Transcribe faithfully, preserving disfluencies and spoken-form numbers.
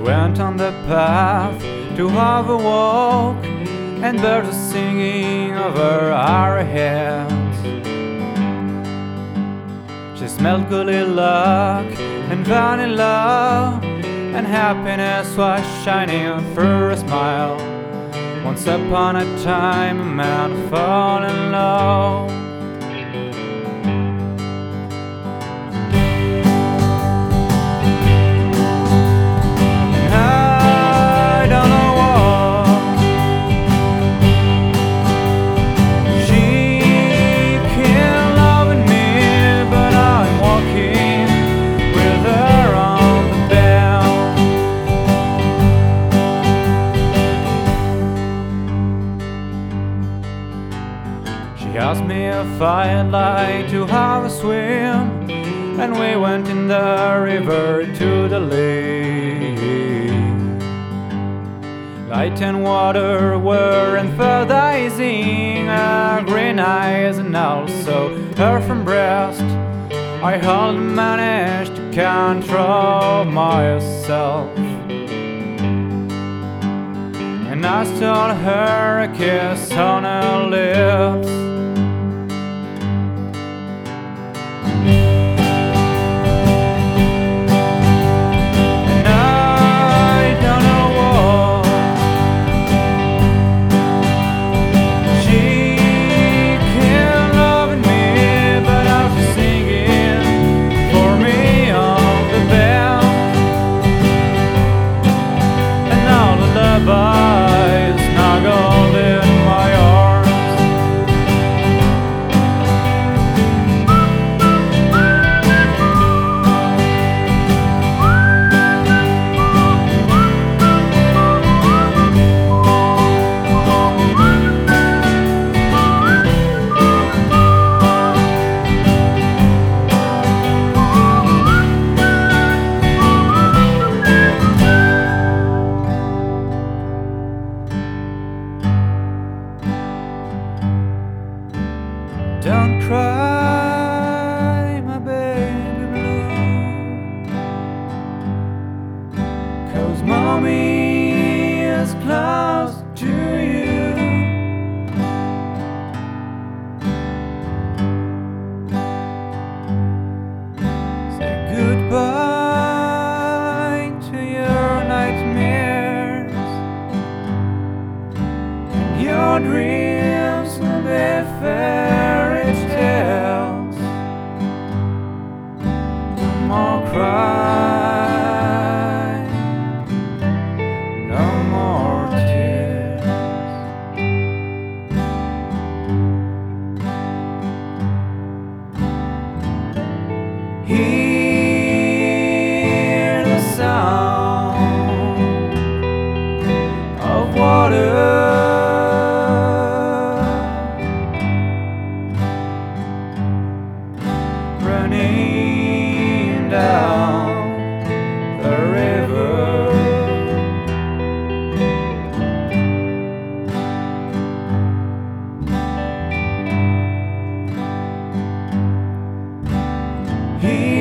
went on the path to have a walk, and birds are singing over our heads. She smelled good luck and vanilla, and happiness was shining through her smile. Once upon a time a man fell in love. She asked me if I'd like to have a swim, and we went in the river to the lake. Light and water were emphasizing her green eyes and also her firm breast. I hardly managed to control myself, and I stole her a kiss on her lips. Snuggled in my arms. Don't cry, my baby blue, 'cause mommy is close to you. Say goodbye to your nightmares, and your dreams will be fairy tales. No more cry, no more tears. Hear the sound of water running down the river. He